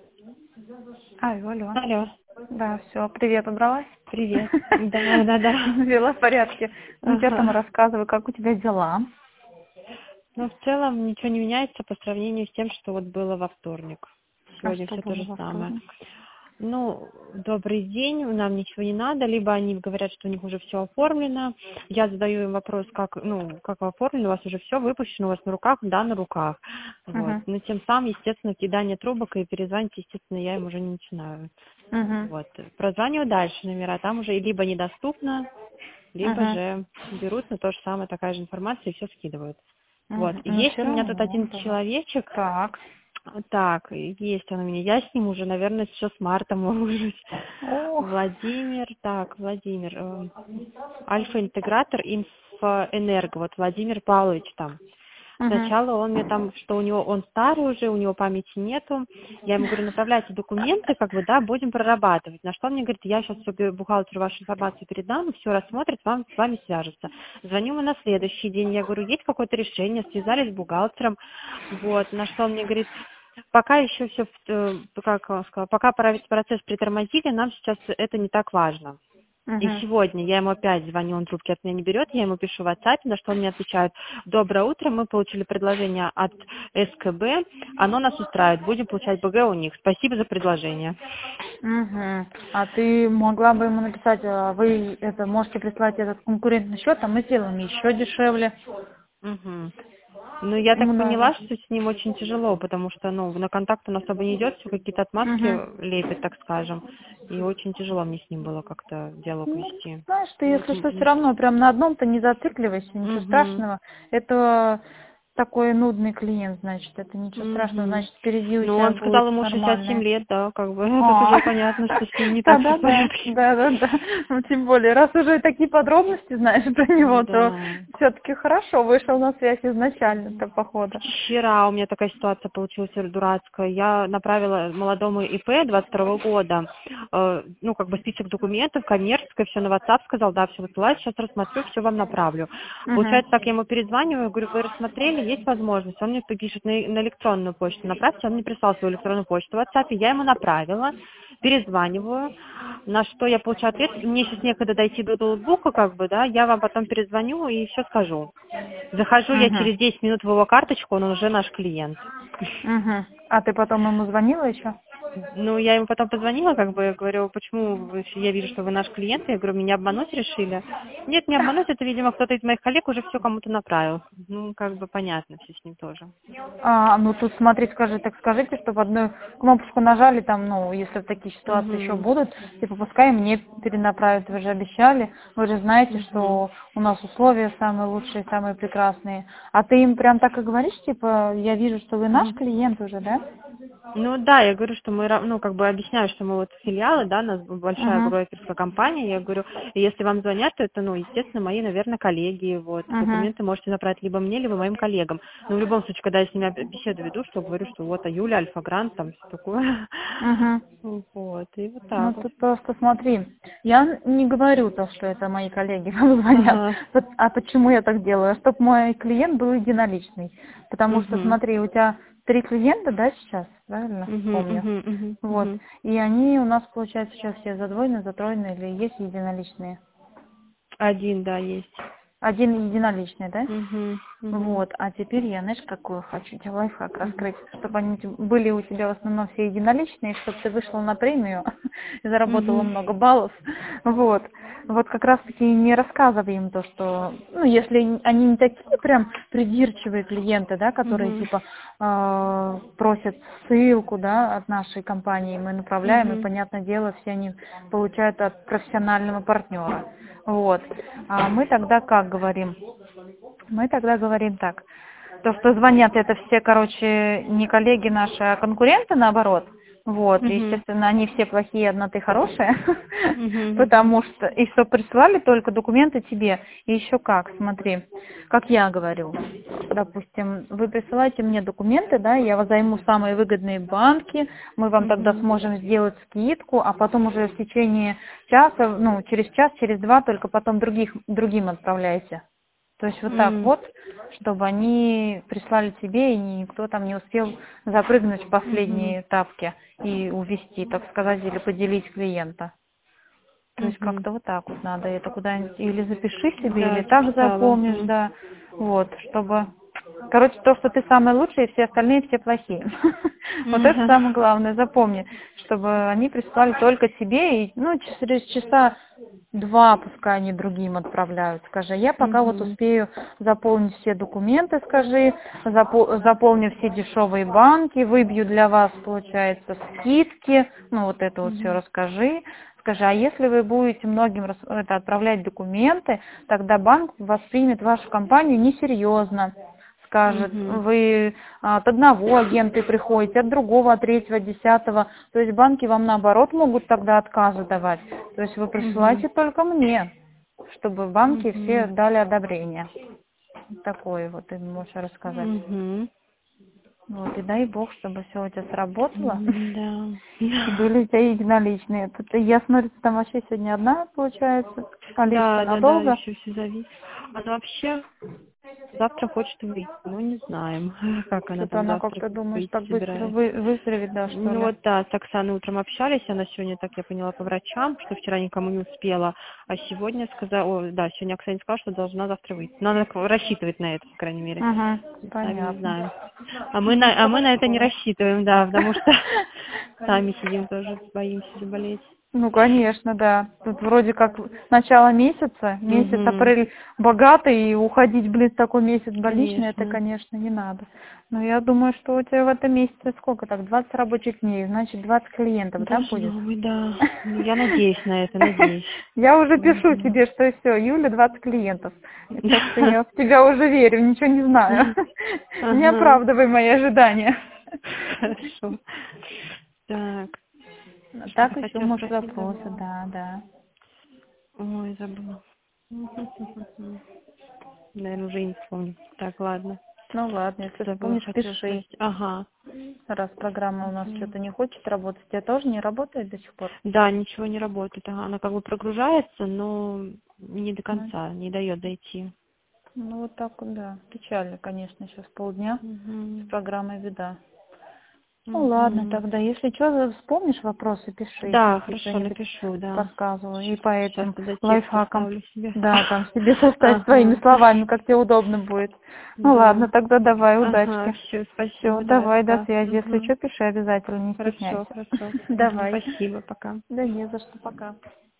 Алло. Алло, Да, все, привет, убралась? привет. Да. Взяла в порядке. Ну, что там Ага. рассказывай, как у тебя дела? Ну, в целом ничего не меняется по сравнению с тем, что вот было во вторник. А Сегодня что все то было же во самое. вторник? Ну, добрый день, нам ничего не надо, либо они говорят, что у них уже все оформлено. Я задаю им вопрос, как вы оформили, у вас уже все выпущено, у вас на руках, да, на руках. Вот. Угу. Но тем самым, естественно, кидание трубок и перезвонить, естественно, я им уже не начинаю. Угу. Вот. Прозваниваю дальше номера, там уже либо недоступно, либо Угу. же берут на то же самое, такая же информация и все скидывают. Вот. Угу. И Ну, все есть у меня тут равно, один да. человечек, Так. так, есть он у меня, я с ним уже, наверное, еще с марта вожусь. Ох. Владимир, Альфа-интегратор Инфоэнерго, вот Владимир Павлович там. Угу. Сначала он мне там, что он старый уже, у него памяти нету. Я ему говорю, направляйте документы, да, будем прорабатывать. На что он мне говорит, я сейчас бухгалтеру вашу информацию передам, все рассмотрит, с вами свяжется. Звоню ему на следующий день, я говорю, есть какое-то решение, связались с бухгалтером. Вот, на что он мне говорит, пока еще все, как он сказал, пока процесс притормозили, нам сейчас это не так важно. И Угу. сегодня я ему опять звоню, он трубки от меня не берет, я ему пишу в WhatsApp, на что он мне отвечает: доброе утро, мы получили предложение от СКБ, оно нас устраивает, будем получать БГ у них. Спасибо за предложение. Угу. А ты могла бы ему написать, вы это можете прислать этот конкурентный счет, а мы сделаем еще дешевле. Мгм. Ну, я Ему так надо. поняла, что с ним очень тяжело, потому что, на контакт он особо не идет, все какие-то Угу. отмазки лепит, так скажем. И очень тяжело мне с ним было как-то диалог Ну, вести. знаешь, ты, Вот. если что, все равно прям на одном-то не зацикливайся, ничего Мгм. страшного. Это такой нудный клиент, значит, это ничего страшного, Мгм. значит, впереди у Ну, тебя он сказал, будут ему 67 нормальные. лет, да, тут А, уже понятно, что с ним не так все в да-да-да, порядке. да-да-да. Ну, тем более, раз уже такие подробности знаешь про него, то Да. все-таки хорошо вышел на связь изначально-то, походу. Вчера у меня такая ситуация получилась дурацкая. Я направила молодому ИП 22 года, список документов, коммерческое, все на WhatsApp, сказал, да, все высылаю, сейчас рассмотрю, все вам направлю. Угу. Получается, так я ему перезваниваю, говорю, вы рассмотрели, есть возможность. Он мне пишет на электронную почту, направьте, он мне прислал свою электронную почту в WhatsApp, я ему направила, перезваниваю, на что я получаю ответ, мне сейчас некогда дойти до ноутбука, да, я вам потом перезвоню и все скажу. Захожу я Угу. через 10 минут в его карточку, он уже наш клиент. Угу. А ты потом ему звонила еще? Ну, я ему потом позвонила, говорю, почему я вижу, что вы наш клиент, я говорю, меня обмануть решили? Нет, не обмануть, это, видимо, кто-то из моих коллег уже все кому-то направил. Ну, понятно все с ним тоже. Ну тут смотри, так скажите, чтобы одну кнопочку нажали, там, ну, если такие ситуации еще Угу, будут, типа, пускай мне перенаправят, вы же обещали, вы же знаете, угу. что у нас условия самые лучшие, самые прекрасные. А ты им прям так и говоришь, типа, я вижу, что вы наш клиент уже, да? Ну да, я говорю, что мы, объясняю, что мы вот филиалы, да, у нас большая Угу, брокерская компания, я говорю, и если вам звонят, то это, естественно, мои, наверное, коллеги, вот, угу, документы можете направить либо мне, либо моим коллегам. Но в любом случае, когда я с ними беседу веду, что говорю, что вот, Юля, Альфа-Грант, там, все такое, угу. вот, и вот Ну, так вот. тут просто смотри, я не говорю то, что это мои коллеги вам звонят. Ага, А почему я так делаю? Чтобы мой клиент был единоличный. Потому что, угу, смотри, у тебя 3 клиента, да, сейчас, правильно угу, помню? угу, угу, Вот. угу. И они у нас, получается, сейчас все задвоены, затроены или есть единоличные? Один, да, есть. Один единоличный, да? Угу, угу, Вот, а теперь я, знаешь, какую хочу тебе лайфхак угу, раскрыть, чтобы они были у тебя в основном все единоличные, чтобы ты вышла на премию и заработала угу, много баллов. Вот. Вот как раз-таки не рассказывай им то, что, ну, если они не такие прям придирчивые клиенты, да, которые угу, типа просят ссылку, да, от нашей компании, мы направляем, и, угу, понятное дело, все они получают от профессионального партнера. Вот. А мы тогда как говорим? Мы тогда говорим так. То, что звонят, это все, короче, не коллеги наши, а конкуренты, наоборот. Вот, и, угу, естественно, они все плохие, одна ты хорошая. угу, Потому что, и что присылали только документы тебе. И еще как, смотри, как я говорю. Допустим, вы присылаете мне документы, да, я вас займу самые выгодные банки, мы вам тогда угу. сможем сделать скидку, а потом уже в течение часа, ну, через час, через два, только потом другим отправляйте. То есть вот так вот, чтобы они прислали тебе, и никто там не успел запрыгнуть в последние этапки и увести, так сказать, или поделить клиента. То есть как-то вот так вот надо это куда-нибудь или запиши себе, Да, или так записала. запомнишь, да. Вот, чтобы... Короче, то, что ты самый лучший, и все остальные все плохие. Вот это самое главное, запомни, чтобы они прислали только тебе, и, ну, через часа 2 пускай они другим отправляют. Скажи, я пока вот успею заполнить все документы, скажи, заполню все дешевые банки, выбью для вас, получается, скидки, ну, вот это вот все расскажи. Скажи, а если вы будете многим отправлять документы, тогда банк воспримет вашу компанию несерьезно. Скажет, вы от одного агента приходите, от другого, от третьего, от 10-го. То есть банки вам наоборот могут тогда отказы давать. То есть вы присылайте только мне, чтобы банки все дали одобрение. Такое вот ты можешь рассказать. Вот, и дай бог, чтобы все у тебя сработало. Да. И были у тебя единоличные. Я смотрю, ты там вообще сегодня одна, получается. Алиска Да, надолго? еще все зависит. Она вообще завтра хочет выйти, ну не знаем, как она Что-то там она завтра как-то, думаешь, выйти так быстро собирается. выздоровеет, да, что Ну ли? вот да, с Оксаной утром общались, она сегодня, так я поняла, по врачам, что вчера никому не успела, а сегодня сказала, да, сегодня Оксана сказала, что должна завтра выйти. Надо рассчитывать на это, по крайней мере. Сами не Понятно. знаем. А мы на это не рассчитываем, да, потому что сами сидим тоже, боимся заболеть. Ну, конечно, да. Тут вроде как начало месяца, месяц апрель богатый, и уходить, блин, в такой месяц больничный, это, Конечно. конечно, не надо. Но я думаю, что у тебя в этом месяце сколько так, 20 рабочих дней, значит, 20 клиентов, да, Должно будет? быть, да. Ну, я надеюсь на это, надеюсь. Я уже пишу тебе, что все, июля 20 клиентов. Так что я в тебя уже верю, ничего не знаю. Не Ага. оправдывай мои ожидания. Хорошо. Так, Так что-то еще, хотела может, спросить, вопросы, забыла. да. Ой, забыла. Наверное, уже и не вспомню. Так, ладно. Ну ладно, если Забыла, вспомнишь, хотела пиши. спросить. Ага. Раз программа у нас что-то не хочет работать, у тебя тоже не работает до сих пор? Да, ничего не работает. Ага, она как бы прогружается, но не до Ну, конца, не дает дойти. ну вот так вот, да. Печально, конечно, сейчас полдня. С программой беда. Ну ладно, тогда, если что, вспомнишь вопросы, пиши, Да, если хорошо, что-нибудь напишу, да. подсказываю. И по Сейчас этим тогда текст лайфхакам, составлю себе. да, там себе составь своими Ага. словами, как тебе удобно будет. Ну ладно, Да. тогда давай, Ага, удачки. все, Все, спасибо, да, давай, до пока. связи. Если что, пиши обязательно, не Хорошо, стесняйся. хорошо. Давай. Спасибо, пока. Да не за что, пока.